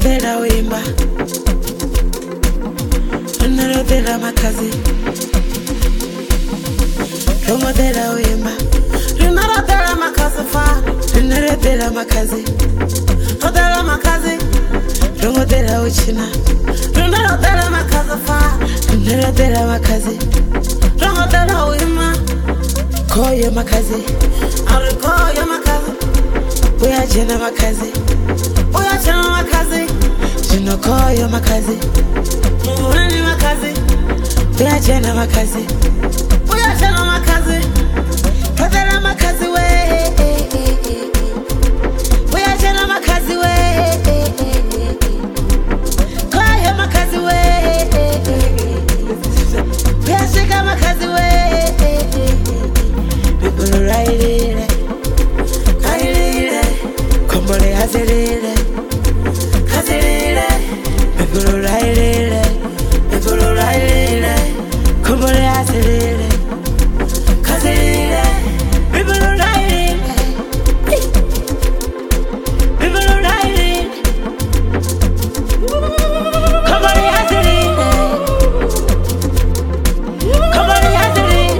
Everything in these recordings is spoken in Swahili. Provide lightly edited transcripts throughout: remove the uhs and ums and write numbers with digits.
Rinodela wimba, rinodela makazi. Rinodela wimba, rinodela makazi fa. Rinodela makazi, rinodela makazi. Rinodela uchina, rinodela makazi fa. Rinodela makazi, rinodela wimba. Koyo makazi, arikoyo makazi. Uya jena makazi, uya jena makazi. Jino koyo makazi, muhuni makazi. Uya jena makazi, uya jena makazi. Kadela makazi we, uya jena makazi we. Koyo makazi we, uya shika makazi we. People ride Kombole hazirire, hazirire. People ride Kombole hazirire, hazirire. People ride Kombole hazirire, Kombole hazirire.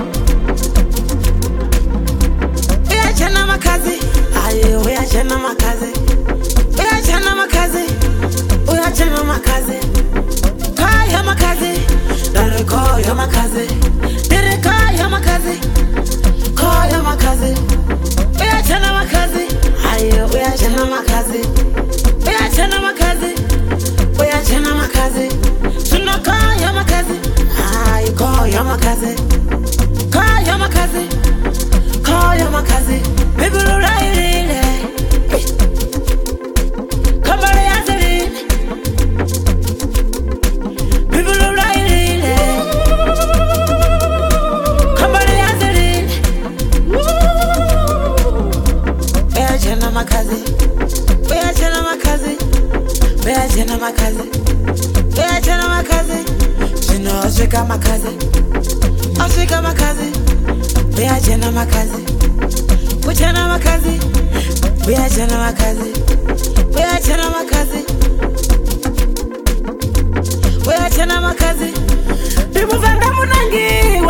Uya jana makazi, ayo uya jana makazi, uya jana makazi, uya jana makazi. Kaya makazi, dare kaya makazi, dare kaya makazi, kaya makazi. Uya jana makazi, ayo uya jana makazi, uya jana makazi, uya jana makazi. Suna kaya makazi, ayo kaya makazi, kaya makazi, kaya makazi. People ride Kombole hazirire, people ride Kombole hazirire. Uya jana makazi, uya jana makazi, uya jana makazi, uya jana makazi. Jino ashika makazi, ashika makazi. Uya jana makazi, ujana makazi. Uya jana makazi, uya jana makazi, uya jana makazi. Bimu vanda munangi,